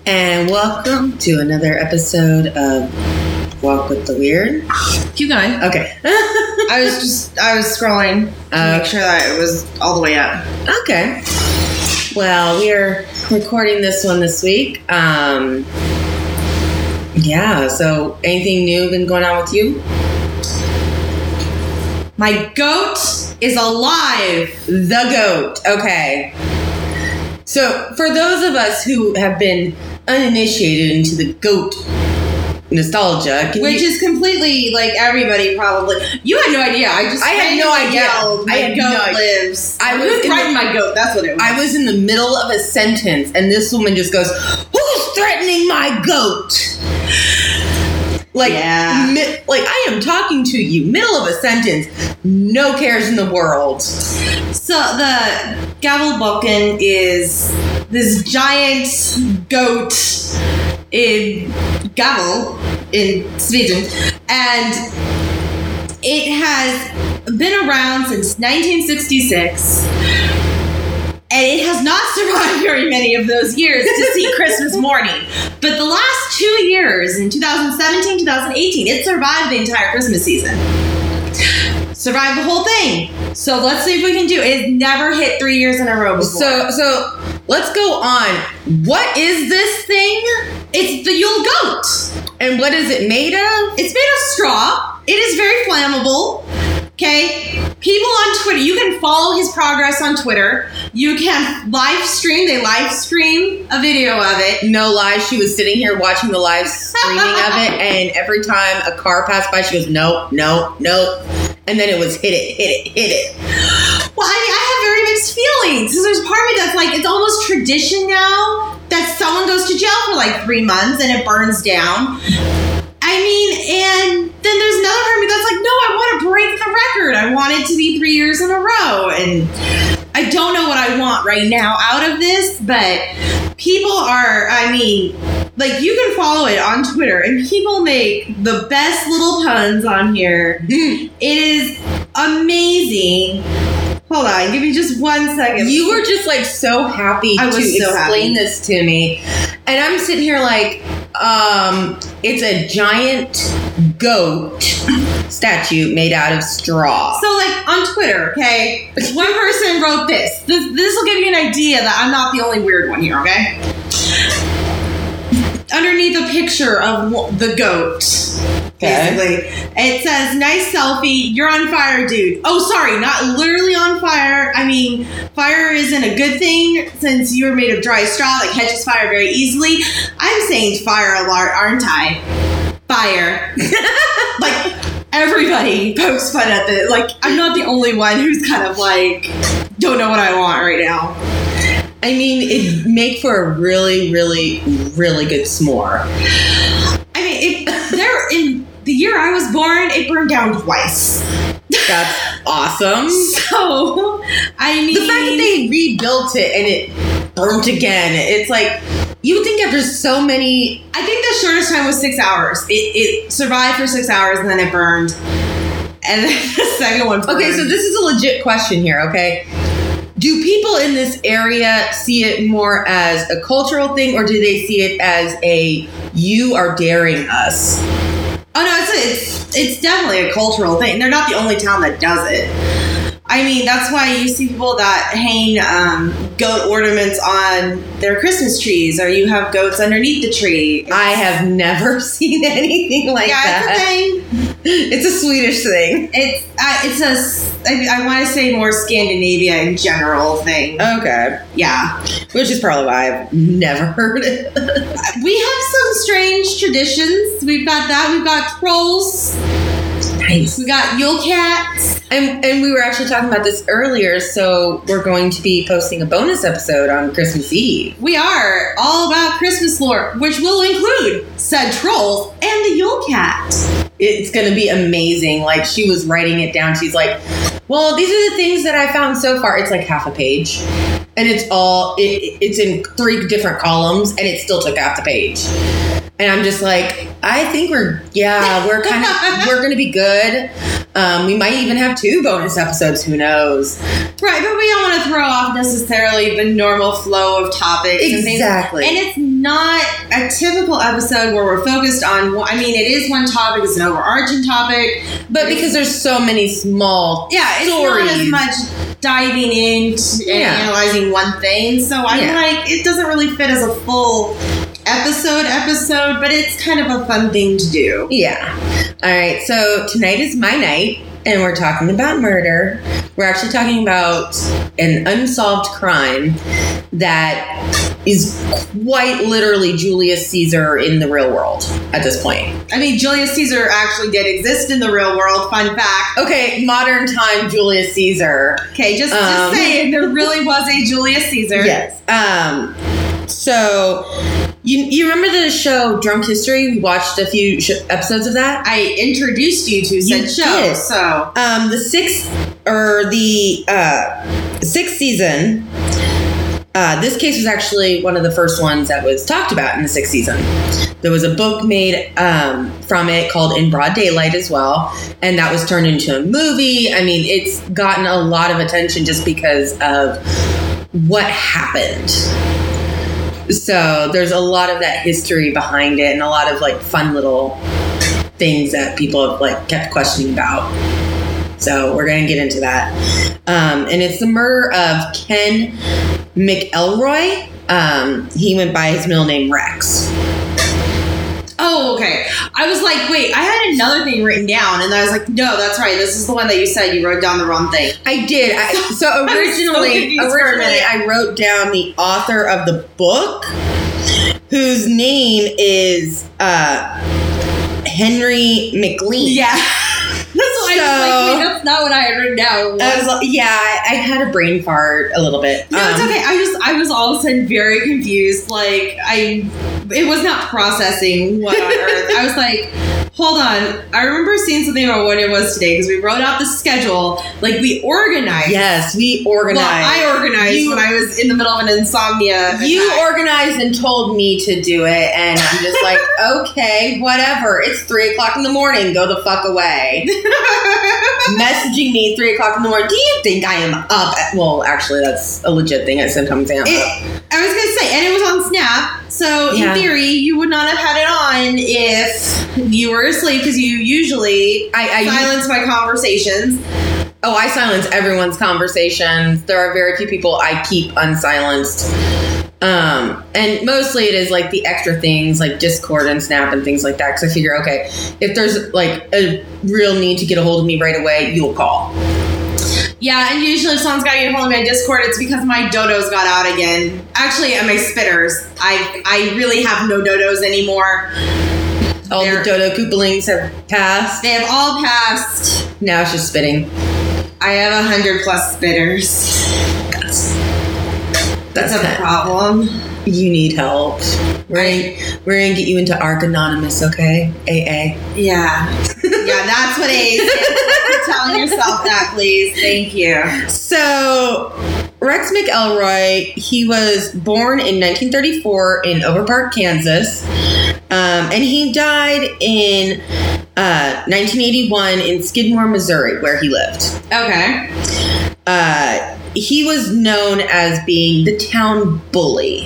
And welcome to another episode of Walk with the Weird. Keep going. Okay. I was scrolling to make sure that it was all the way up. Okay. Well, we are recording this one this week. Yeah, so anything new been going on with you? My goat is alive. The goat. Okay. So for those of us who have been uninitiated into the goat nostalgia, which is completely like everybody probably. You had no idea. I had no idea. Yelled, my goat lives. I was threatening my goat. That's what it was. I was in the middle of a sentence, and this woman just goes, "Who's threatening my goat?" Like, like I am talking to you, middle of a sentence, no cares in the world. So the Gavelbocken is this giant goat in Gavel in Sweden, and it has been around since 1966. And it has not survived very many of those years to see Christmas morning. But the last 2 years, in 2017, 2018, it survived the entire Christmas season. Survived the whole thing. So let's see if we can do it. It's never hit 3 years in a row before. So let's go on. What is this thing? It's the Yule goat. And what is it made of? It's made of straw. It is very flammable. Okay, people on Twitter, you can follow his progress on Twitter. You can live stream. They live stream a video of it. No lie, she was sitting here watching the live streaming of it, and every time a car passed by, she goes, no, no, no. And then it was hit it. Well, I mean, I have very mixed feelings. Because there's part of me that's like, it's almost tradition now that someone goes to jail for like 3 months and it burns down. I mean, and then there's another part of me that's like, no, I want to break the record. I want it to be 3 years in a row. And I don't know what I want right now out of this, but people are, I mean, like you can follow it on Twitter and people make the best little puns on here. It is amazing. Hold on, give me just 1 second. You were just like so happy to explain this to me. And I'm sitting here like, it's a giant goat statue made out of straw. So like on Twitter, okay, one person wrote this. This will give you an idea that I'm not the only weird one here, okay? Underneath a picture of the goat, basically, it says, "Nice selfie, you're on fire, dude." Oh, sorry, not literally on fire. I mean, fire isn't a good thing since you're made of dry straw that catches fire very easily. I'm saying fire a lot, aren't I? Fire. Like, everybody pokes fun at this. Like, I'm not the only one who's kind of like, don't know what I want right now. I mean, it'd make for a really, really, really good s'more. I mean, in the year I was born, it burned down twice. That's awesome. So, I mean, the fact that they rebuilt it and it burnt again, it's like, you would think after so many... I think the shortest time was 6 hours. It survived for 6 hours and then it burned. And then the second one burned. Okay, so this is a legit question here, okay? Do people in this area see it more as a cultural thing, or do they see it as a "you are daring us"? Oh no, it's definitely a cultural thing. They're not the only town that does it. I mean, that's why you see people that hang goat ornaments on their Christmas trees, or you have goats underneath the tree. I have never seen anything like that. Yeah, it's a thing. It's a Swedish thing. I want to say more Scandinavia in general thing. Okay. Yeah. Which is probably why I've never heard it. We have some strange traditions. We've got that. We've got trolls. Nice. We got Yule cats. And we were actually talking about this earlier, so we're going to be posting a bonus episode on Christmas Eve. We are all about Christmas lore, which will include said trolls and the Yule cat. It's going to be amazing. Like, she was writing it down. She's like, well, these are the things that I found so far. It's like half a page. And it's all, it's in 3 different columns, and it still took half the page. And I'm just like, I think we're going to be good. We might even have 2 bonus episodes. Who knows? Right, but we don't want to throw off necessarily the normal flow of topics. Exactly. And it's not a typical episode where we're focused on, I mean, it is one topic, it's an overarching topic. But because there's so many small it's stories. not as much diving into and analyzing one thing. So I'm like, it doesn't really fit as a full episode, but it's kind of a fun thing to do. Yeah. All right. So tonight is my night, and we're talking about murder. We're actually talking about an unsolved crime that is quite literally Julius Caesar in the real world at this point. I mean, Julius Caesar actually did exist in the real world. Fun fact. Okay, modern time Julius Caesar. Okay, just saying, there really was a Julius Caesar. Yes. So, you remember the show Drunk History? We watched a few episodes of that. I introduced you to said show. Did. So, the sixth season. This case was actually one of the first ones that was talked about in the 6th season. There was a book made from it called In Broad Daylight as well, and that was turned into a movie. I mean, it's gotten a lot of attention just because of what happened. So there's a lot of that history behind it, and a lot of like fun little things that people have like kept questioning about. So we're going to get into that. And it's the murder of Ken McElroy. He went by his middle name Rex. Oh, okay. I was like, wait, I had another thing written down, and I was like, no, that's right. This is the one that you said you wrote down the wrong thing. I did. So originally, I wrote down the author of the book, whose name is Henry McLean. Yeah. That's why I was like, wait, that's not what I had written down. I had a brain fart a little bit. No, it's okay. I was all of a sudden very confused. Like, it was not processing what on earth. I was like, hold on. I remember seeing something about what it was today because we wrote out the schedule. Like, we organized. Yes, we organized. Well, I organized when I was in the middle of an insomnia. You organized and told me to do it, and I'm just like, okay, whatever. It's 3 o'clock in the morning. Go the fuck away. Messaging me 3 o'clock in the morning. Do you think I am up? Well, actually, that's a legit thing. I sometimes am up. I was gonna say, and it was on Snap. So in theory, you would not have had it on if you were asleep, because you usually I silence my conversations. Oh, I silence everyone's conversations. There are very few people I keep unsilenced. And mostly it is like the extra things like Discord and Snap and things like that. Because I figure, okay, if there's like a real need to get a hold of me right away, you'll call. Yeah, and usually if someone's got to get a hold of me on Discord, it's because my dodos got out again. Actually, my spitters. I really have no dodos anymore. All the dodo koopalings have passed. They have all passed. Now it's just spitting. I have 100+ spitters. That's a problem. You need help. We're gonna get you into Arc Anonymous, okay? AA. Yeah. Yeah, that's what AA is. Telling yourself that, please. Thank you. So, Rex McElroy, he was born in 1934 in Overpark, Kansas. And he died in 1981 in Skidmore, Missouri, where he lived. Okay. He was known as being the town bully.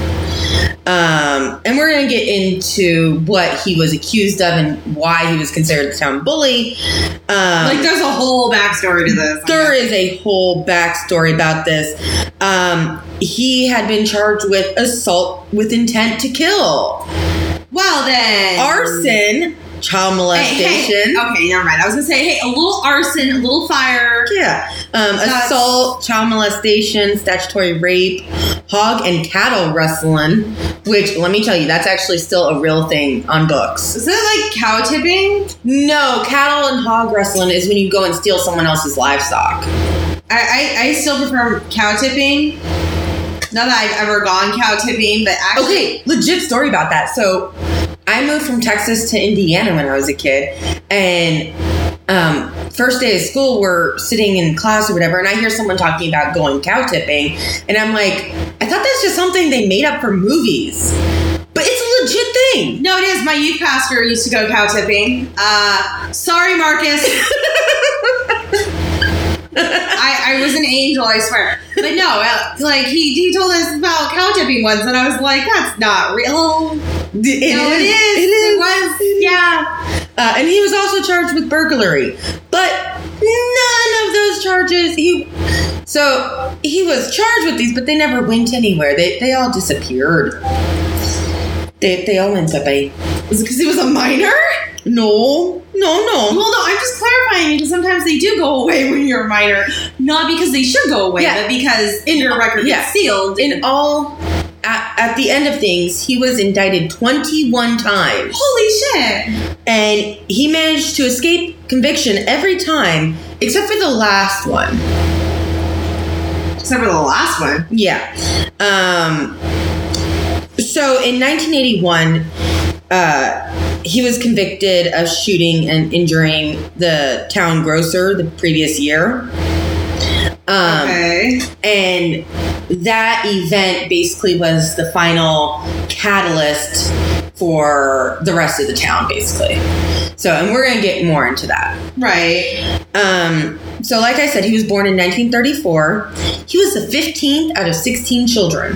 And we're going to get into what he was accused of and why he was considered the town bully. Like, there's a whole backstory to this. There is a whole backstory about this. He had been charged with assault with intent to kill. Well, then. Arson. Child molestation. Hey. Okay, never mind. I was going to say, hey, a little arson, a little fire. Yeah. Assault, child molestation, statutory rape, hog and cattle rustling, which, let me tell you, that's actually still a real thing on books. Is that like cow tipping? No, cattle and hog rustling is when you go and steal someone else's livestock. I still prefer cow tipping. Not that I've ever gone cow tipping, but actually... Okay, legit story about that. So, I moved from Texas to Indiana when I was a kid, and first day of school, we're sitting in class or whatever, and I hear someone talking about going cow tipping, and I'm like, I thought that's just something they made up for movies. But it's a legit thing. No, it is. My youth pastor used to go cow tipping. Sorry, Marcus. I was an angel, I swear. But no, like, he told us about cow tipping once, and I was like, that's not real. It is. It was. Yeah. And he was also charged with burglary. But none of those charges, so he was charged with these, but they never went anywhere. They all disappeared. They all went away. Was it because he was a minor? No. Well, no, I'm just clarifying because sometimes they do go away when you're a minor. Not because they should go away, but because your record gets sealed. In all, at the end of things, he was indicted 21 times. Holy shit. And he managed to escape conviction every time, except for the last one. Except for the last one? Yeah. So in 1981, he was convicted of shooting and injuring the town grocer the previous year. Okay. And that event basically was the final catalyst for the rest of the town, basically. So, and we're going to get more into that. Right. So like I said, he was born in 1934. He was the 15th out of 16 children.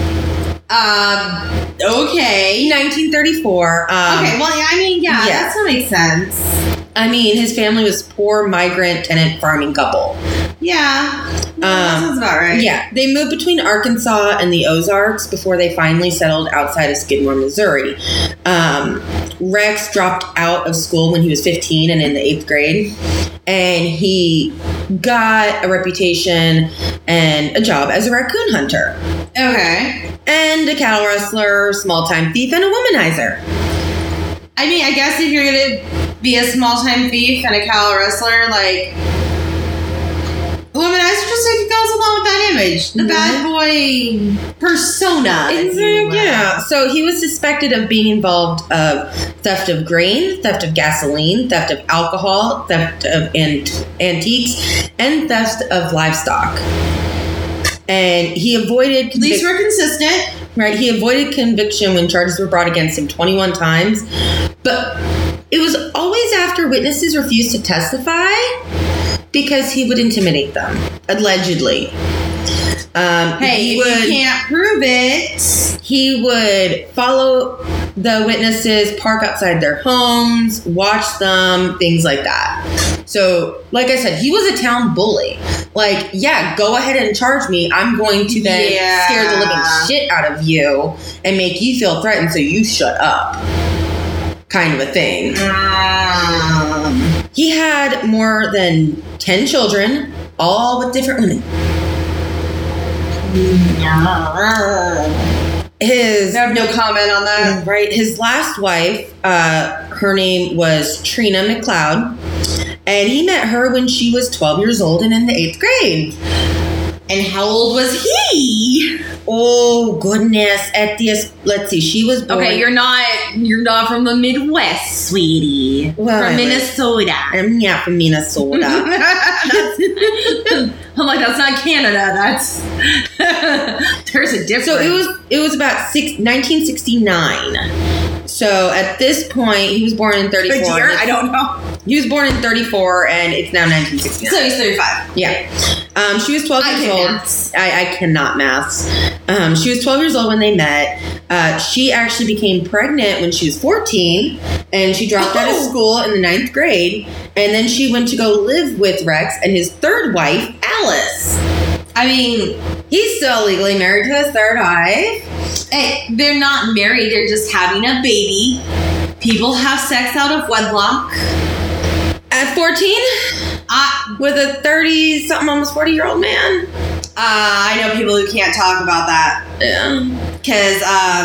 Okay. 1934. Okay, well, I mean, yeah, that still makes sense. I mean, his family was poor migrant tenant farming couple. Yeah. That sounds about right. Yeah. They moved between Arkansas and the Ozarks before they finally settled outside of Skidmore, Missouri. Rex dropped out of school when he was 15 and in the 8th grade. And he got a reputation and a job as a raccoon hunter. Okay. And a cattle rustler, small-time thief, and a womanizer. I mean, I guess if you're going to be a small-time thief and a cattle rustler, like, womanizer just goes along with that image. The bad boy persona. Yeah. So he was suspected of being involved of theft of grain, theft of gasoline, theft of alcohol, theft of antiques, and theft of livestock. And he avoided... At least we're consistent. Right. He avoided conviction when charges were brought against him 21 times. But it was always after witnesses refused to testify because he would intimidate them, allegedly. Hey, if you can't prove it... He would follow the witnesses, park outside their homes, watch them, things like that. So, like I said, he was a town bully. Like, yeah, go ahead and charge me. I'm going to then scare the living shit out of you and make you feel threatened so you shut up. Kind of a thing. He had more than 10 children, all with different women. I have no comment on that. Right. His last wife, her name was Trina McLeod, and he met her when she was 12 years old and in the 8th grade. And how old was he? Oh, goodness. Let's see, she was born... Okay, you're not from the Midwest, sweetie. Well, from Minnesota. I'm not from Minnesota. I'm like, that's not Canada. That's... There's a difference. So it was about 1969. So at this point, he was born in 34. Good year? I don't know. He was born in 34, and it's now 1969. So he's 35. Yeah. She was 12 years old. I cannot maths. She was 12 years old when they met. She actually became pregnant when she was 14, and she dropped out of school in the 9th grade. And then she went to go live with Rex and his third wife, Alice. I mean, he's still legally married to his third wife. Hey, they're not married. They're just having a baby. People have sex out of wedlock. At 14? With a 30-something, almost 40-year-old man? I know people who can't talk about that. Yeah. Because,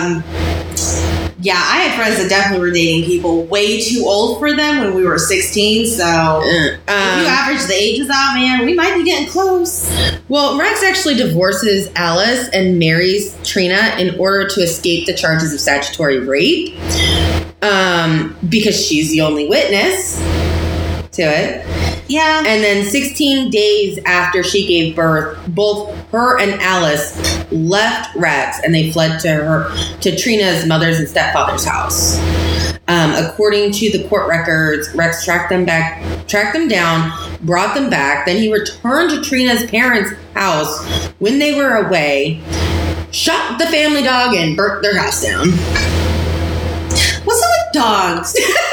I had friends that definitely were dating people way too old for them when we were 16, so if you average the ages out, man, we might be getting close. Well, Rex actually divorces Alice and marries Trina in order to escape the charges of statutory rape, because she's the only witness to it. Yeah. And then 16 days after she gave birth, both her and Alice left Rex and they fled to Trina's mother's and stepfather's house. According to the court records, Rex tracked them down, brought them back. Then he returned to Trina's parents' house when they were away, shot the family dog, and burnt their house down. What's up with dogs?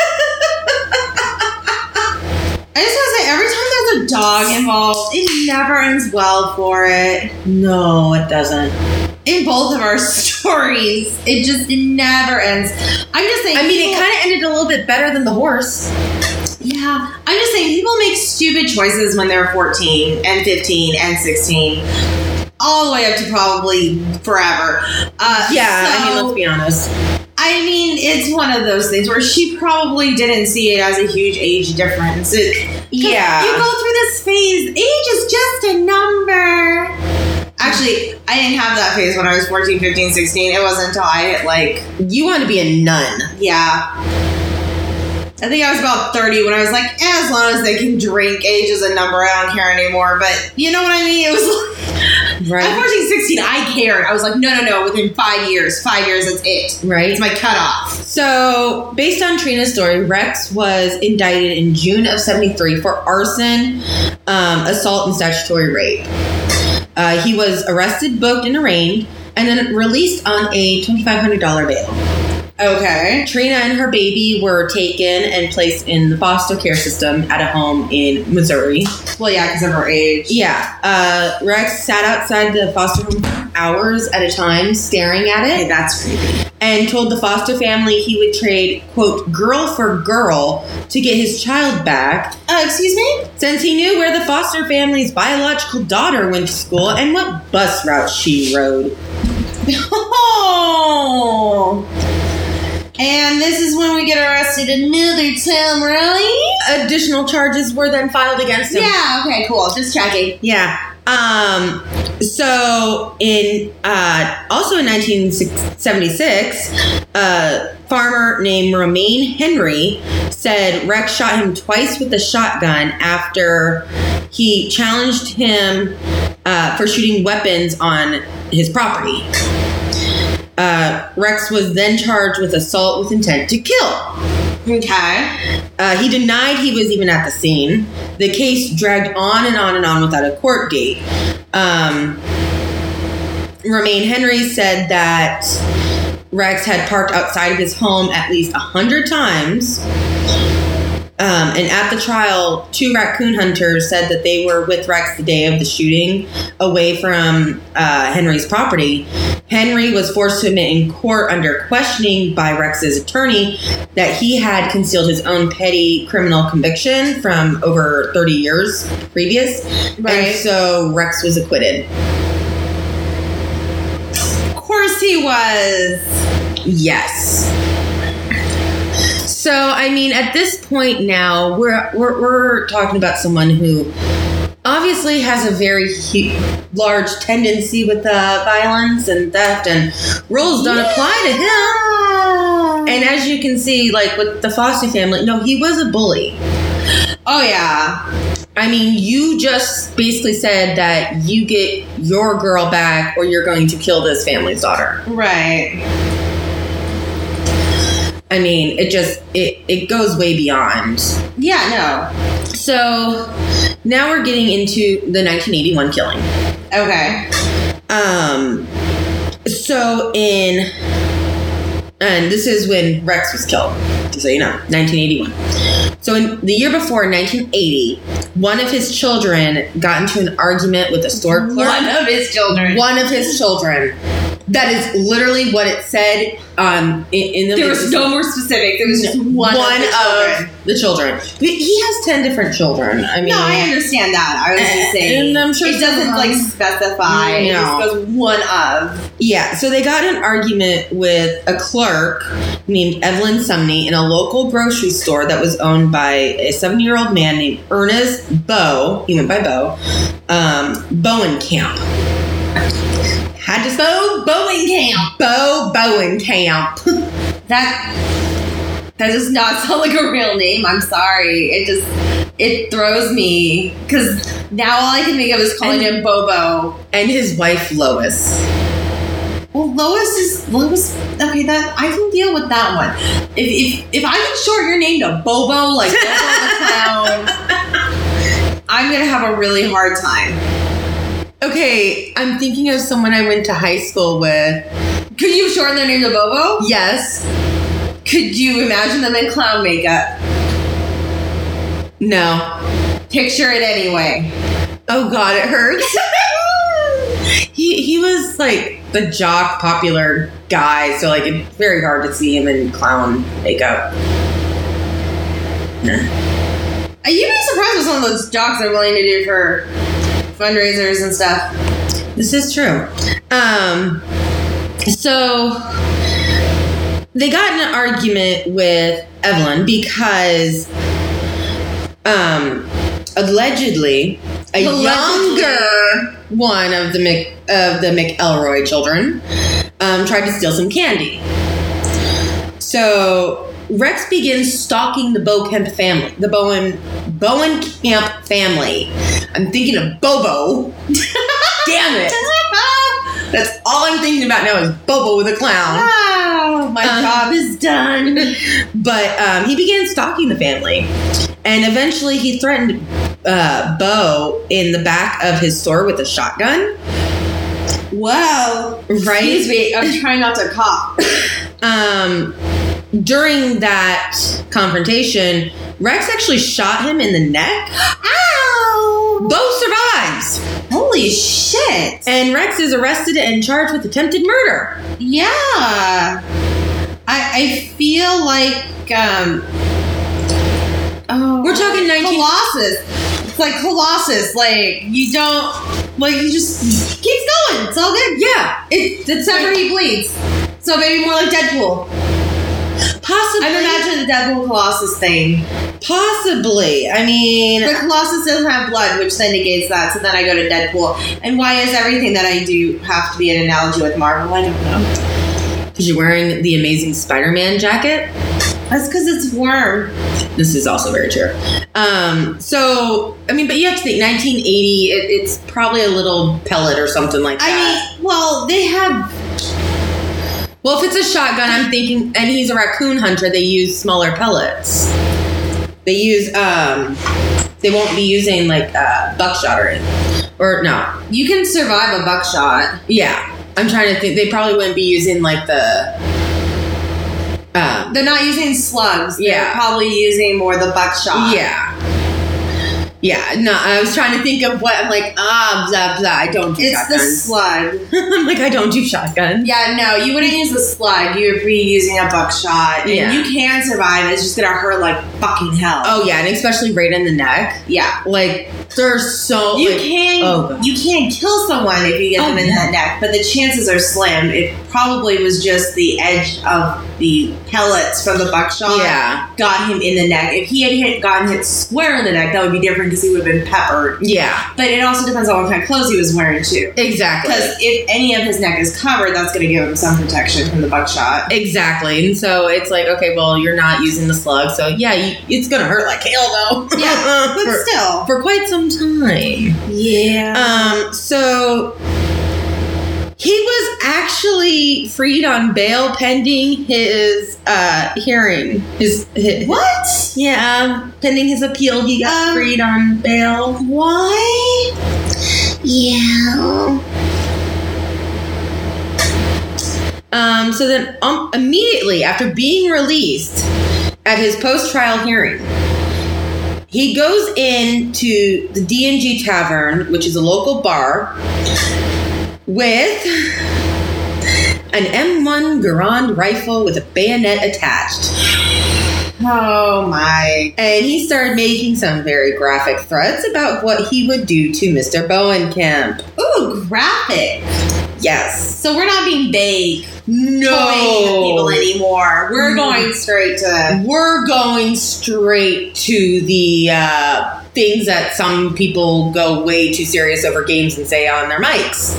I just want to say, every time there's a dog involved, it never ends well for it. No, it doesn't. In both of our stories, it never ends. I'm just saying. I mean, it kind of ended a little bit better than the horse. Yeah. I'm just saying, people make stupid choices when they're 14 and 15 and 16. All the way up to probably forever. Let's be honest. I mean, it's one of those things where she probably didn't see it as a huge age difference. You go through this phase. Age is just a number. Actually, I didn't have that phase when I was 14, 15, 16. It wasn't until I hit, You want to be a nun. Yeah. I think I was about 30 when I was like, as long as they can drink, age is a number. I don't care anymore. But you know what I mean? It was right. At 14, 16, I cared. I was like, no. Within 5 years, that's it. Right. It's my cutoff. So, based on Trina's story, Rex was indicted in June of 73 for arson, assault, and statutory rape. He was arrested, booked, and arraigned, and then released on a $2,500 bail. Okay. Trina and her baby were taken and placed in the foster care system at a home in Missouri. Well, yeah, because of her age. Yeah. Rex sat outside the foster home for hours at a time, staring at it. Okay, that's creepy. And told the foster family he would trade, quote, girl for girl to get his child back. Excuse me? Since he knew where the foster family's biological daughter went to school and what bus route she rode. Oh! And this is when we get arrested another time, right? Additional charges were then filed against him. Yeah, okay, cool. Just checking. Yeah. So also in 1976, a farmer named Romaine Henry said Rex shot him twice with a shotgun after he challenged him for shooting weapons on his property. Rex was then charged with assault with intent to kill. Okay. He denied he was even at the scene. The case dragged on and on and on without a court date. Romaine Henry said that Rex had parked outside of his home at least 100 times. And at the trial, 2 raccoon hunters said that they were with Rex the day of the shooting away from Henry's property. Henry was forced to admit in court under questioning by Rex's attorney that he had concealed his own petty criminal conviction from over 30 years previous. Right. And so Rex was acquitted. Of course he was. Yes. So, I mean, at this point now, we're talking about someone who obviously has a very large tendency with violence and theft, and rules don't apply to him. And as you can see, with the foster family, no, he was a bully. Oh, yeah. I mean, you just basically said that you get your girl back or you're going to kill this family's daughter. Right. I mean, it goes way beyond. Yeah, no. So now we're getting into the 1981 killing. Okay. And this is when Rex was killed, just so you know, 1981. So in the year before, 1980, one of his children got into an argument with a store clerk. One of his children. That is literally what it said in the... There was no more specifics. It was just one of the children. He has 10 different children. I mean... No, I understand that. I was just saying. And I'm sure it doesn't, specify. No. It just goes one of. Yeah, so they got in an argument with a clerk named Evelyn Sumney in a local grocery store that was owned by a 70-year-old man named Ernest Bowe. He went by Bowe. Bowenkamp. Had to spell Bowenkamp. Bowenkamp. That does not sound like a real name. I'm sorry. It throws me because now all I can think of is calling him Bobo. And his wife Lois. Well, Lois. Okay, that I can deal with that one. If I can short your name to Bobo, like Bobo the Clown, I'm gonna have a really hard time. Okay, I'm thinking of someone I went to high school with. Could you shorten their name to Bobo? Yes. Could you imagine them in clown makeup? No. Picture it anyway. Oh God, it hurts. He was like the jock, popular guy, so like it's very hard to see him in clown makeup. You'd be surprised what some of those jocks are willing to do for fundraisers and stuff. This is true. So they got in an argument with Evelyn because allegedly younger one of the McElroy children tried to steal some candy. So Rex begins stalking the Bowen Camp family. I'm thinking of Bobo. Damn it. That's all I'm thinking about now is Bobo the Clown. Wow, my job is done. But he began stalking the family. And eventually he threatened Bo in the back of his store with a shotgun. Wow. Right? Excuse me, I'm trying not to cough. During that confrontation, Rex actually shot him in the neck. Ow! Bo survives. Holy shit. And Rex is arrested and charged with attempted murder. Yeah. I feel like we're talking 19 Colossus. It's like Colossus. Like you don't you just keeps going. It's all good. Yeah. Except for he bleeds. So maybe more like Deadpool. Possibly. I'm imagining the Deadpool Colossus thing. Possibly. I mean, but Colossus doesn't have blood, which then negates that. So then I go to Deadpool. And why is everything that I do have to be an analogy with Marvel? I don't know. Because you're wearing the Amazing Spider-Man jacket. That's because it's warm. This is also very true. So, I mean, but you have to think 1980. It's probably a little pellet or something like that. I mean, well, they have. Well, if it's a shotgun, I'm thinking, and he's a raccoon hunter, they use smaller pellets. They use, they won't be using like buckshot or no. You can survive a buckshot. Yeah. I'm trying to think. They probably wouldn't be using like the. They're not using slugs. Yeah. They're probably using more the buckshot. Yeah. Yeah, no, I was trying to think of what, I'm like, blah, blah, I don't do shotguns. It's the slug. I'm like, I don't do shotguns. Yeah, no, you wouldn't use the slug. You would be using a buckshot. And you can survive. It's just going to hurt like fucking hell. Oh, yeah, and especially right in the neck. Yeah. Like, there's so... You can kill someone if you get them in the neck, but the chances are slim. It probably was just the edge of the pellets from the buckshot got him in the neck. If he had gotten hit square in the neck, that would be different because he would have been peppered. Yeah. But it also depends on what kind of clothes he was wearing, too. Exactly. Because if any of his neck is covered, that's going to give him some protection from the buckshot. Exactly. And so it's like, okay, well, you're not using the slug, so yeah, it's going to hurt like hell, though. Yeah, but still. For quite some time. Yeah. So... he was actually freed on bail pending his hearing. His what? Yeah, pending his appeal, he got freed on bail. Why? Yeah. So then, immediately after being released at his post-trial hearing, he goes into the D&G Tavern, which is a local bar, with an M1 Garand rifle with a bayonet attached. Oh my. And he started making some very graphic threats about what he would do to Mr. Bowenkamp. Ooh, graphic. Yes. So we're not being vague. No. Toying with people anymore. We're going straight to... We're going straight to the things that some people go way too serious over games and say on their mics.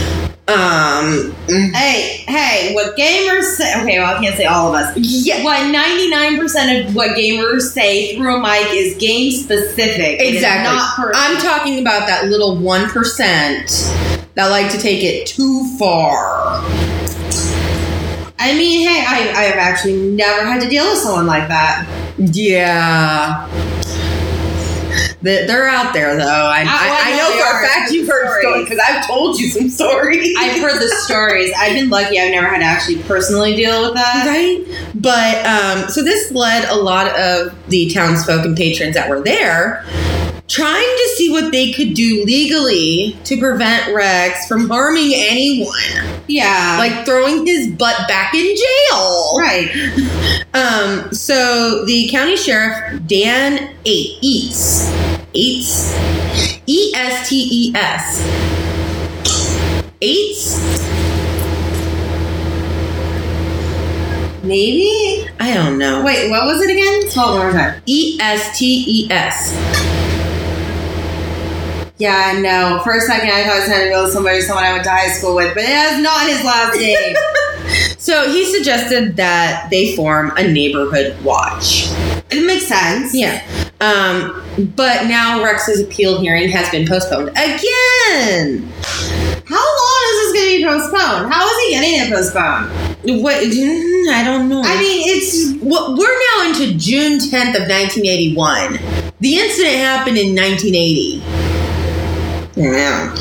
Hey, what gamers say... Okay, well, I can't say all of us. Yeah. What 99% of what gamers say through a mic is game-specific. Exactly. Not personal. I'm talking about that little 1% that like to take it too far. I mean, hey, I've actually never had to deal with someone like that. Yeah. They're out there, though. I know for a fact you've heard stories because I've told you some stories. I've heard the stories. I've been lucky. I've never had to actually personally deal with that. Right? But, so this led a lot of the townsfolk and patrons that were there trying to see what they could do legally to prevent Rex from harming anyone. Yeah. Like throwing his butt back in jail. Right. So the county sheriff, Dan Eastes, E-S-T-E-S. Eastes? Maybe? I don't know. Wait, what was it again? Spell it one more time. E-S-T-E-S. Yeah, no. For a second, I thought it sounded like someone I went to high school with, but that's not his last name. So he suggested that they form a neighborhood watch. It makes sense. Yeah. But now Rex's appeal hearing has been postponed again. How long is this going to be postponed? How is he getting it postponed? What? I don't know. I mean, it's... We're now into June 10th of 1981. The incident happened in 1980. Yeah.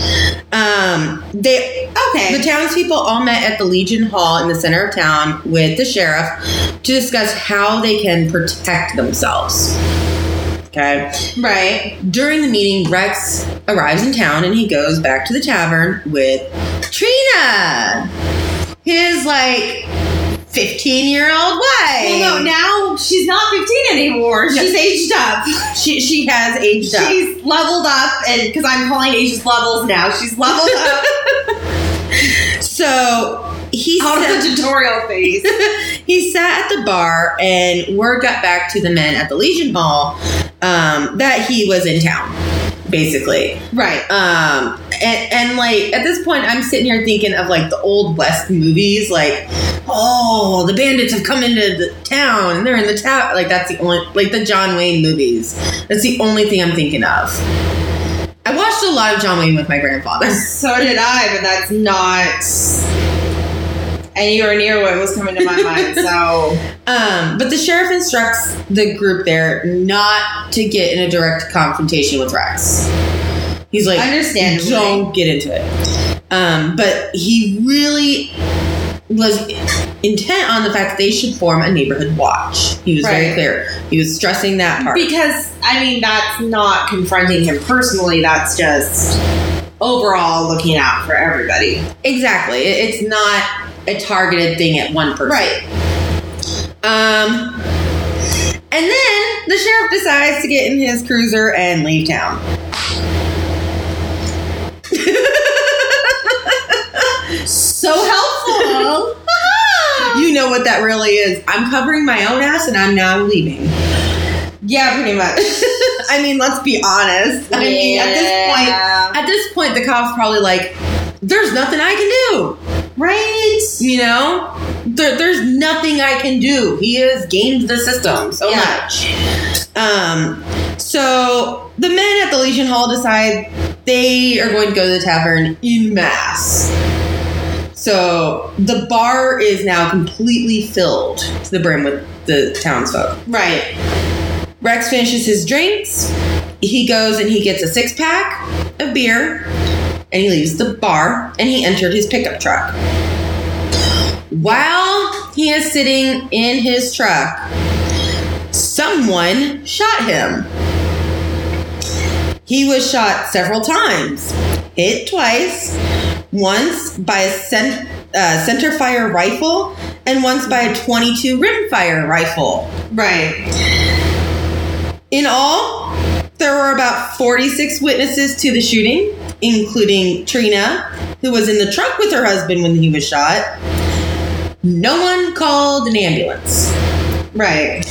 The townspeople all met at the Legion Hall in the center of town with the sheriff to discuss how they can protect themselves. Okay. Right. During the meeting, Rex arrives in town and he goes back to the tavern with Trina, his 15-year-old wife. Well, no, now she's not 15 anymore. She's aged up. She has aged up. She's leveled up, and because I'm calling ages levels now, she's leveled up. So he out of the tutorial phase. He sat at the bar, and word got back to the men at the Legion Hall that he was in town. Basically. Right. And at this point, I'm sitting here thinking of the Old West movies, oh, the bandits have come into the town and they're in the town. That's the only, the John Wayne movies. That's the only thing I'm thinking of. I watched a lot of John Wayne with my grandfather. So did I, but that's not anywhere near what was coming to my mind, so. But the sheriff instructs the group there not to get in a direct confrontation with Rex. He's like, understandably, don't get into it. But he really was intent on the fact that they should form a neighborhood watch. He was very clear. He was stressing that part. Because, that's not confronting him personally. That's just overall looking out for everybody. Exactly. It's not a targeted thing at one person. Right. And then the sheriff decides to get in his cruiser and leave town. So helpful. You know what that really is. I'm covering my own ass and I'm now leaving. Yeah, pretty much. Let's be honest. Yeah. At this point, the cop's probably there's nothing I can do. Right? There's nothing I can do. He has gamed the system so much. So the men at the Legion Hall decide they are going to go to the tavern en masse. So the bar is now completely filled to the brim with the townsfolk. Right. Rex finishes his drinks. He goes and he gets a 6-pack of beer. And he leaves the bar and he entered his pickup truck. While he is sitting in his truck, someone shot him. He was shot several times. Hit twice. Once by a center fire rifle and once by a .22 rimfire rifle. Right. In all, there were about 46 witnesses to the shooting, including Trina, who was in the truck with her husband when he was shot. No one called an ambulance. Right.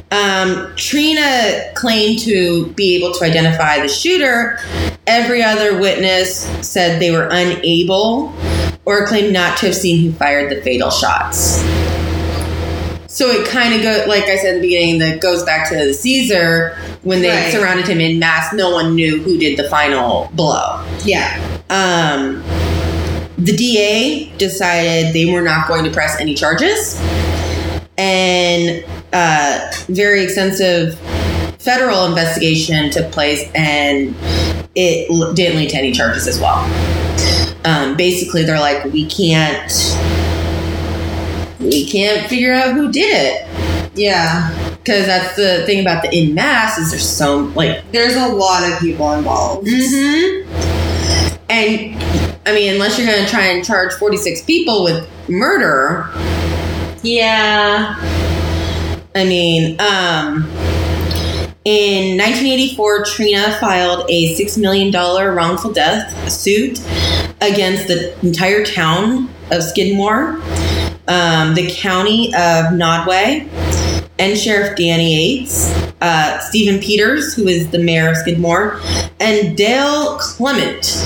Trina claimed to be able to identify the shooter. Every other witness said they were unable or claimed not to have seen who fired the fatal shots. So it kind of goes, like I said in the beginning, that goes back to Caesar when they surrounded him in mass. No one knew who did the final blow. Yeah. The DA decided they were not going to press any charges, and very extensive federal investigation took place, and it didn't lead to any charges as well. Basically, they're like, we can't figure out who did it. Yeah. Because that's the thing about the en masse is there's a lot of people involved. Mm-hmm. And, I mean, unless you're going to try and charge 46 people with murder. Yeah. I mean, in 1984, Trina filed a $6 million wrongful death suit against the entire town of Skidmore, the county of Nodway, and Sheriff Danny Yates, Stephen Peters, who is the mayor of Skidmore, and Dale Clement,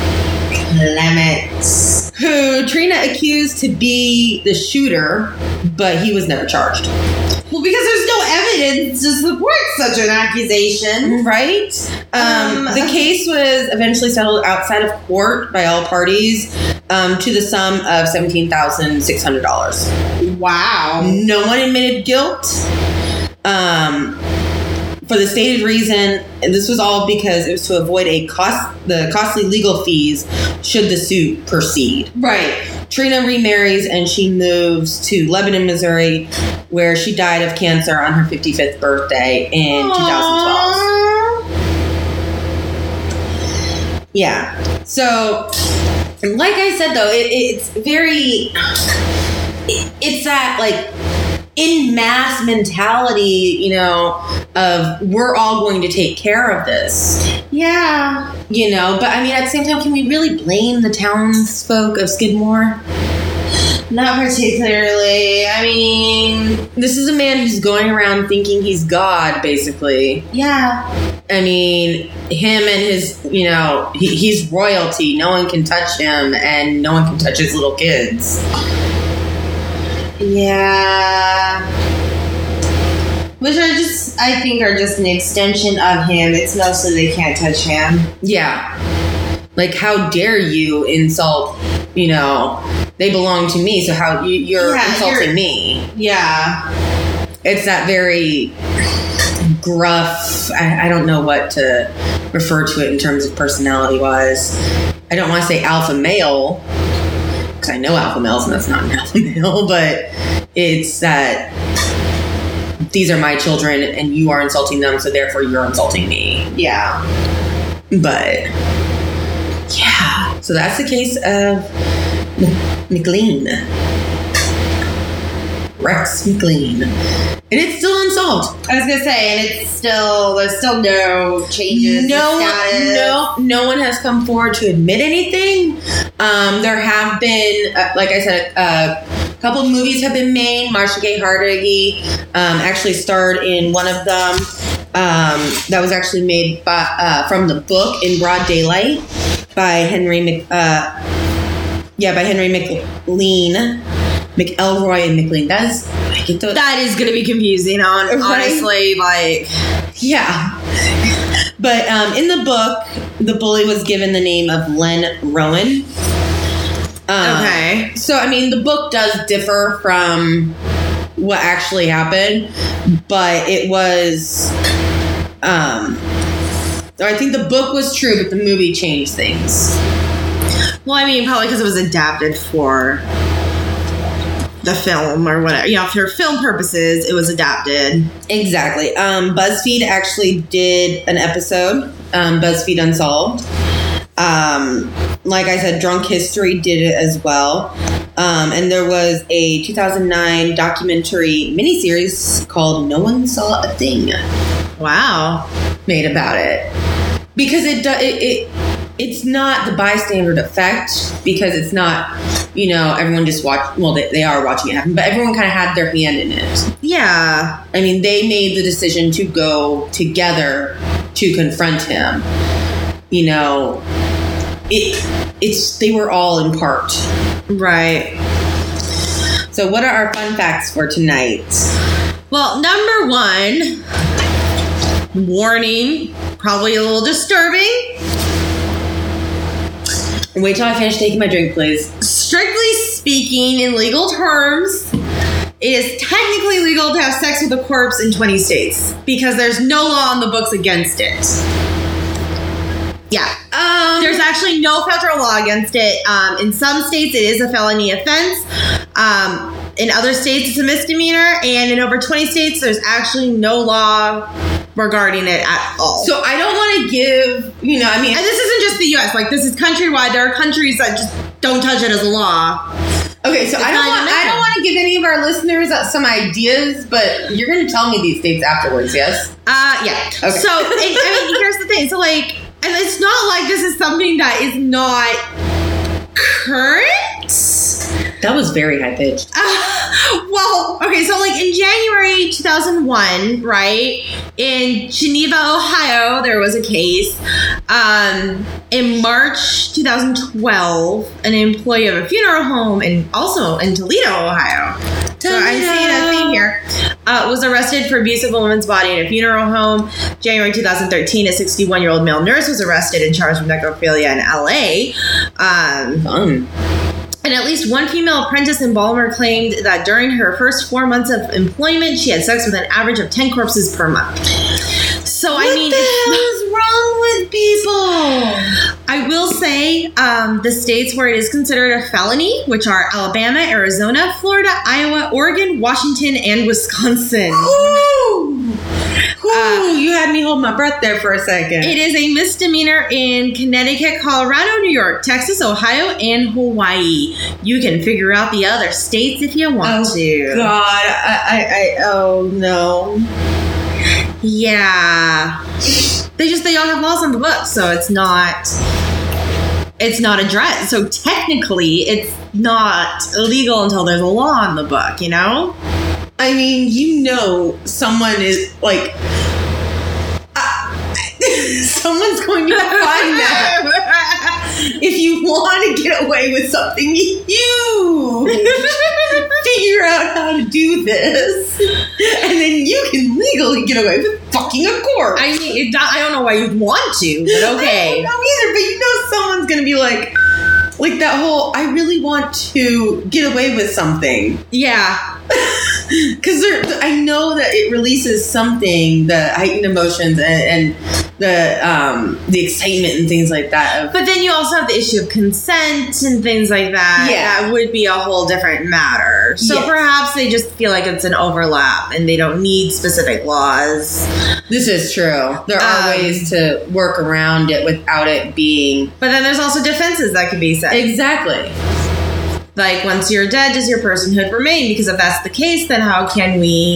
who Trina accused to be the shooter, but he was never charged. Well, because there's no evidence to support such an accusation. Right? The case was eventually settled outside of court by all parties to the sum of $17,600. Wow. No one admitted guilt. For the stated reason, and this was all because it was to avoid the costly legal fees should the suit proceed. Right. Trina remarries and she moves to Lebanon, Missouri, where she died of cancer on her 55th birthday in 2012. Yeah. So, like I said, though, it's very... It's that, like, en masse mentality, you know, of we're all going to take care of this. Yeah. You know, but I mean, at the same time, can we really blame the townsfolk of Skidmore? Not particularly. I mean... This is a man who's going around thinking he's God, basically. Yeah. I mean, him and his, you know, he's royalty. No one can touch him, and no one can touch his little kids. Yeah. Which I think are just an extension of him. It's mostly they can't touch him. Yeah. Like, how dare you insult, you know, they belong to me, so how you're insulting me. Yeah. It's that very gruff, I don't know what to refer to it in terms of personality-wise. I don't want to say alpha male, because I know alpha males and that's not an alpha male, but it's that these are my children and you are insulting them, so therefore you're insulting me. Yeah. But, yeah. So that's the case of McLean. Rex McLean. And it's still unsolved. I was gonna say, and there's still no changes. No one has come forward to admit anything. There have been, like I said, a couple of movies have been made. Marcia Gay Hargitay actually starred in one of them. That was actually made by from the book In Broad Daylight by Henry McLean. McElroy and McLean. That is going to be confusing, honestly. Like, yeah. But in the book, the bully was given the name of Len Rowan. Okay. So, I mean, the book does differ from what actually happened, but it was... I think the book was true, but the movie changed things. Well, I mean, probably because it was adapted for the film or whatever. You know, for film purposes, it was adapted. Exactly. BuzzFeed actually did an episode, BuzzFeed Unsolved. Like I said, Drunk History did it as well. And there was a 2009 documentary miniseries called No One Saw a Thing. Wow. Made about it. Because it's not the bystander effect, because it's not, you know, everyone just watched, well, they are watching it happen, but everyone kind of had their hand in it. Yeah. I mean, they made the decision to go together to confront him. You know, they were all in part. Right. So what are our fun facts for tonight? Well, number one, warning, probably a little disturbing. Wait till I finish taking my drink, please. Strictly speaking, in legal terms, it is technically legal to have sex with a corpse in 20 states because there's no law on the books against it. Yeah. There's actually no federal law against it. In some states, it is a felony offense. In other states, it's a misdemeanor. And in over 20 states, there's actually no law regarding it at all. So I don't want to give, and this isn't just the U.S. Like, this is countrywide. There are countries that just don't touch it as a law. Okay, so I don't want to give any of our listeners some ideas, but you're going to tell me these states afterwards, yes? Yeah. Okay. So, here's the thing. So, like, and it's not like this is something that is not current. That was very high-pitched. Well, okay, so like in January 2001, right, in Geneva, Ohio, there was a case. In March 2012, an employee of a funeral home, and also in Toledo, Ohio. So I'm seeing a theme here. Was arrested for abuse of a woman's body in a funeral home. January 2013, a 61-year-old male nurse was arrested and charged with necrophilia in LA. Fun. And at least one female apprentice in Baltimore claimed that during her first 4 months of employment, she had sex with an average of 10 corpses per month. So, what the hell is wrong with people? I will say the states where it is considered a felony, which are Alabama, Arizona, Florida, Iowa, Oregon, Washington, and Wisconsin. Ooh, you had me hold my breath there for a second. It is a misdemeanor in Connecticut, Colorado, New York, Texas, Ohio, and Hawaii. You can figure out the other states if you want to. God, oh no. Yeah. They don't have laws on the books, so it's not addressed. So technically, it's not illegal until there's a law on the book, I mean, someone is like, someo's going to find that. If you want to get away with something, you figure out how to do this, and then you can legally get away with fucking a corpse. I mean, I don't know why you'd want to, but okay. I don't know either, but someone's going to be like that whole, I really want to get away with something. Yeah. Because I know that it releases something, the heightened emotions and the excitement and things like that. But then you also have the issue of consent and things like that. Yeah. That would be a whole different matter. So perhaps they just feel like it's an overlap and they don't need specific laws. This is true. There are ways to work around it without it being... But then there's also defenses that could be set. Exactly. Like, once you're dead, does your personhood remain? Because if that's the case, then how can we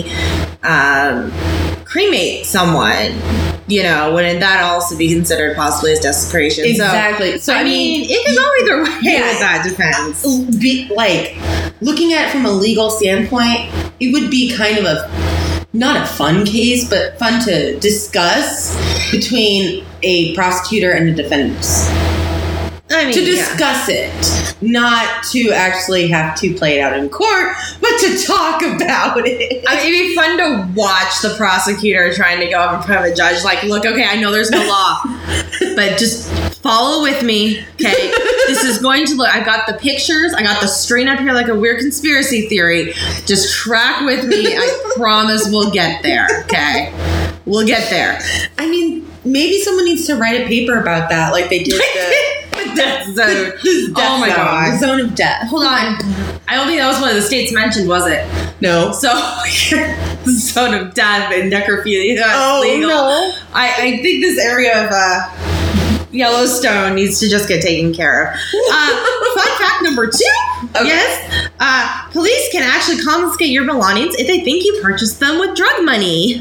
cremate someone? Wouldn't that also be considered possibly as desecration? Exactly. So I mean, it can go either way with that defense. Looking at it from a legal standpoint, it would be kind of not a fun case, but fun to discuss between a prosecutor and a defendant. To discuss it, not to actually have to play it out in court, but to talk about it. I mean, it'd be fun to watch the prosecutor trying to go up in front of a judge. Like, look, okay, I know there's no law, but just follow with me, okay? This is going to look. I got the pictures. I got the screen up here like a weird conspiracy theory. Just track with me. I promise we'll get there, okay? We'll get there. I mean, maybe someone needs to write a paper about that, like they did the death zone. Oh my god, the zone of death. Hold on, I don't think that was one of the states mentioned, was it? No. So the zone of death and necrophilia. Legal. No. I think this area of Yellowstone needs to just get taken care of. Fun fact number 2. Okay. Yes, police can actually confiscate your belongings if they think you purchased them with drug money.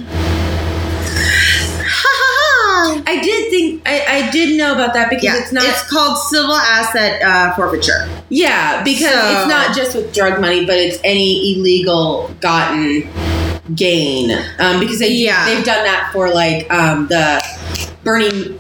I did know about that because it's called civil asset forfeiture. Yeah, because it's not just with drug money, but it's any illegal gotten gain. Because they've done that for like the Bernie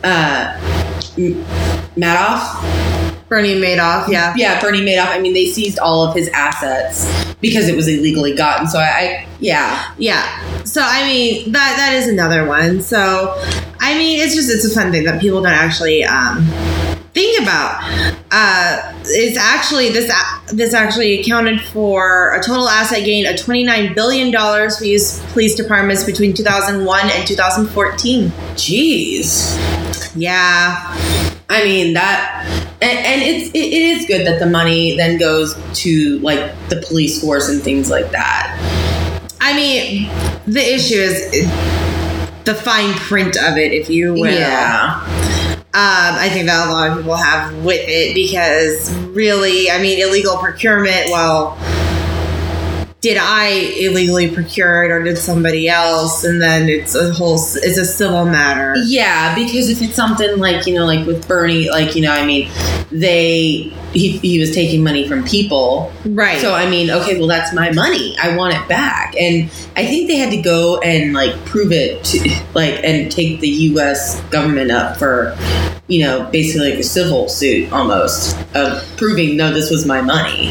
Madoff. Bernie Madoff, yeah. Yeah, Bernie Madoff. I mean, they seized all of his assets because it was illegally gotten. So yeah. So, I mean, that is another one. So, I mean, it's a fun thing that people don't actually think about is actually this actually accounted for a total asset gain of $29 billion for U.S. police departments between 2001 and 2014. Jeez. Yeah. I mean, that, and it is good that the money then goes to, like, the police force and things like that. I mean, the issue is the fine print of it, if you will. Yeah. I think that a lot of people have with it because really, I mean, illegal procurement, well, did I illegally procure it or did somebody else? And then it's a civil matter. Yeah, because if it's something like, you know, like with Bernie, like, you know, I mean, he was taking money from people. Right. So, I mean, okay, well, that's my money. I want it back. And I think they had to go and, like, prove it to, like, and take the U.S. government up for, you know, basically like a civil suit almost of proving, no, this was my money.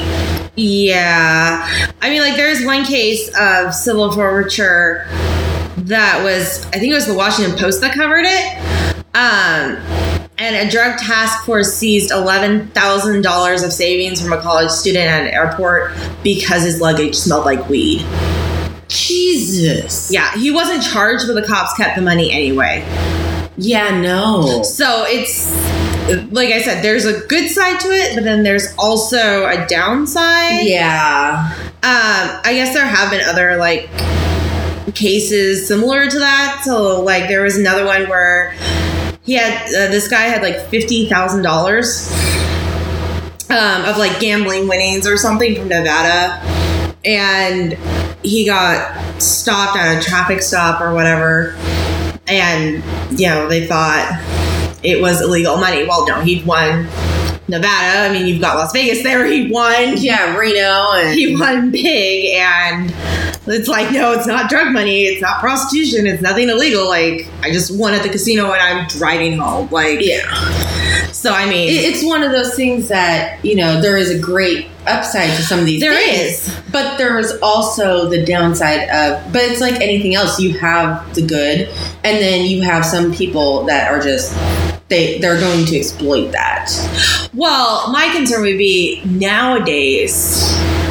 Yeah. I mean, like, there's one case of civil forfeiture that was, I think it was the Washington Post that covered it. And a drug task force seized $11,000 of savings from a college student at an airport because his luggage smelled like weed. Jesus. Yeah, he wasn't charged, but the cops kept the money anyway. Yeah, no. So it's, like I said, there's a good side to it, but then there's also a downside. Yeah. I guess there have been other, like, cases similar to that. So, like, there was another one where he had, this guy had, like, $50,000 of, like, gambling winnings or something from Nevada. And he got stopped at a traffic stop or whatever. And, you know, they thought it was illegal money. Well, no, he'd won Nevada. I mean, you've got Las Vegas there. He won. Yeah, Reno. And he won big. And it's like, no, it's not drug money. It's not prostitution. It's nothing illegal. Like, I just won at the casino and I'm driving home. Like, yeah. So, I mean, it's one of those things that, you know, there is a great upside to some of these things. There is. But there's also the downside of, but it's like anything else. You have the good, and then you have some people that are just, they're going to exploit that. Well, my concern would be nowadays,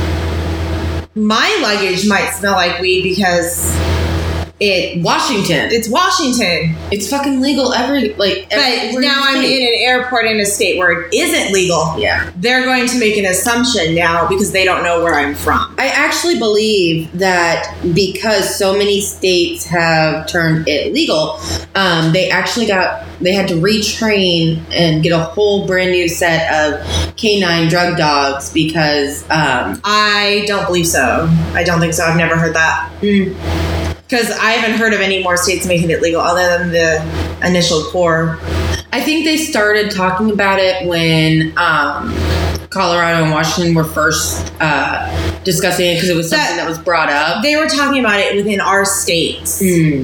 my luggage might smell like weed because it's Washington. It's fucking legal But now I'm in an airport in a state where it isn't legal. Yeah. They're going to make an assumption now because they don't know where I'm from. I actually believe that because so many states have turned it legal, they had to retrain and get a whole brand new set of canine drug dogs because I don't believe so. I don't think so. I've never heard that. Because I haven't heard of any more states making it legal other than the initial core. I think they started talking about it when Colorado and Washington were first discussing it because it was something that was brought up. They were talking about it within our states.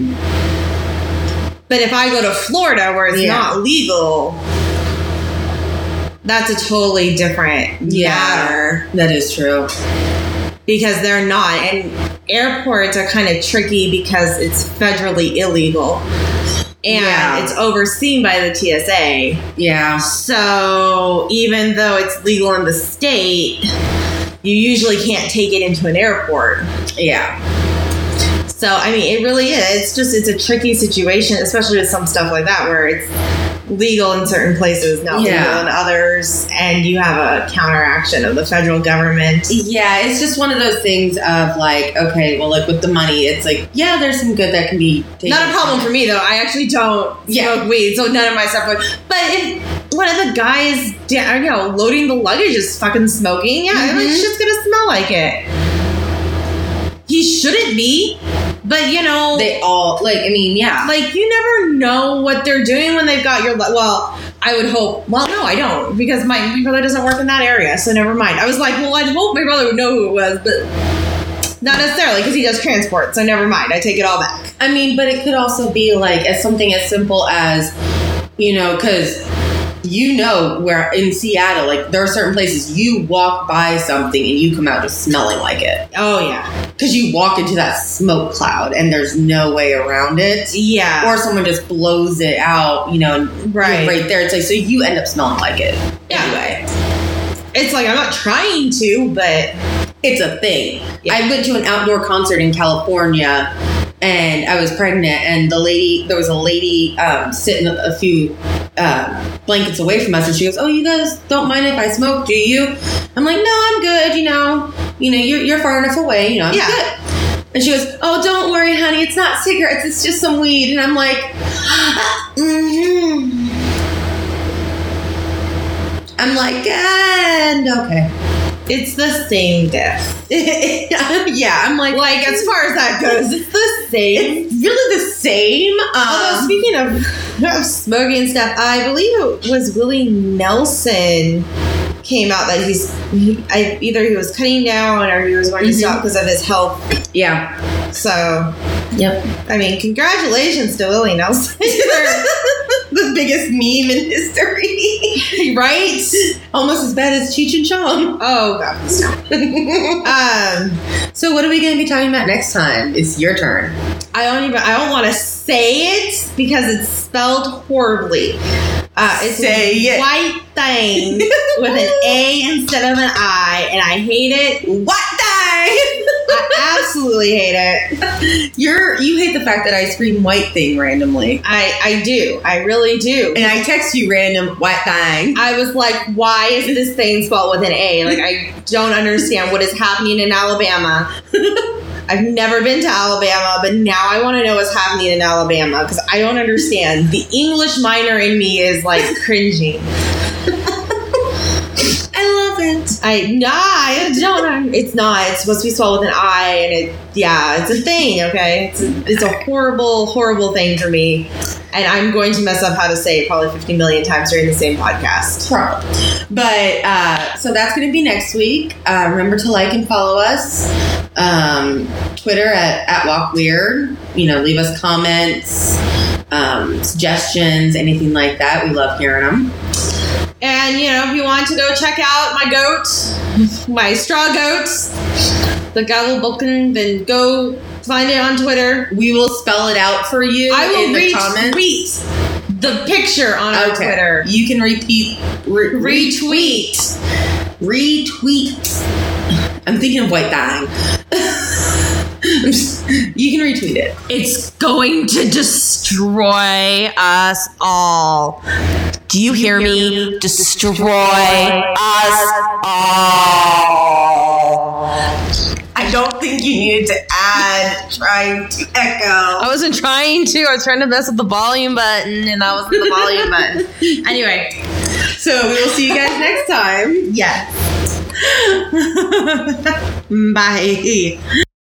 But if I go to Florida where it's not legal, that's a totally different matter. That is true. Because they're not. And airports are kind of tricky because it's federally illegal. And it's overseen by the TSA. Yeah. So even though it's legal in the state, you usually can't take it into an airport. Yeah. So, I mean, it really is. It's a tricky situation, especially with some stuff like that where it's legal in certain places, not legal in others, and you have a counteraction of the federal government. Yeah, it's just one of those things of like, okay, well, like with the money, it's like, yeah, there's some good that can be taken. Not a problem for me, though. I actually don't smoke weed, so none of my stuff would. But if one of the guys, loading the luggage is fucking smoking, it's just gonna smell like it. He shouldn't be. But, they all, like, I mean, yeah. Like, you never know what they're doing when they've got your, well, I would hope, well, no, I don't, because my brother doesn't work in that area, so never mind. I was like, well, I'd hope my brother would know who it was, but not necessarily, because he does transport, so never mind. I take it all back. I mean, but it could also be, like, as something as simple as, because you know, where in Seattle, like, there are certain places you walk by something and you come out just smelling like it. Oh, yeah. Because you walk into that smoke cloud and there's no way around it. Yeah. Or someone just blows it out, you know, right there. It's like, so you end up smelling like it. Yeah. Anyway. It's like, I'm not trying to, but it's a thing. Yeah. I went to an outdoor concert in California and I was pregnant, and there was a lady sitting a few blankets away from us, and she goes, "Oh, you guys don't mind if I smoke, do you?" I'm like, "No, I'm good, you know, you're far enough away, you know, I'm good." And she goes, "Oh, don't worry, honey, it's not cigarettes, it's just some weed." And I'm like, I'm like, and okay. It's the same death. Yeah, I'm like as far as that goes, it's the same. It's really the same. Although, speaking of smoking and stuff, I believe it was Willie Nelson came out that either he was cutting down or he was going to stop because of his health. Yeah. So, yep. I mean, congratulations to Willie Nelson. The biggest meme in history. Right? Almost as bad as Cheech and Chong. Oh, God. So what are we going to be talking about next time? It's your turn. I don't want to say it because it's spelled horribly. It's say it. White thing with an A instead of an I, and I hate it. White thing! I absolutely hate it. You hate the fact that I scream white thing randomly. I do. I really do. And I text you random white thing. I was like, why is this thing spelled with an A? Like, I don't understand what is happening in Alabama. I've never been to Alabama, but now I want to know what's happening in Alabama because I don't understand. The English minor in me is like cringing. I love it. I don't. It's not. It's supposed to be spelled with an I, and it's a thing. Okay, it's a horrible, horrible thing for me, and I'm going to mess up how to say it probably 50 million times during the same podcast. Probably. But so that's going to be next week. Remember to like and follow us. Twitter at WalkWeird. Leave us comments, suggestions, anything like that. We love hearing them. And, if you want to go check out my goat, my straw goat, the Gavelbucken, then go find it on Twitter. We will spell it out for you. I will in the comments. retweet the picture on our Twitter. You can retweet. I'm thinking of white thing. You can retweet it. It's going to destroy us all. Do you hear me? Destroy us all. I don't think you needed to add trying to echo. I wasn't trying to. I was trying to mess with the volume button, and that wasn't the volume button. Anyway. So we will see you guys next time. Yes. Bye.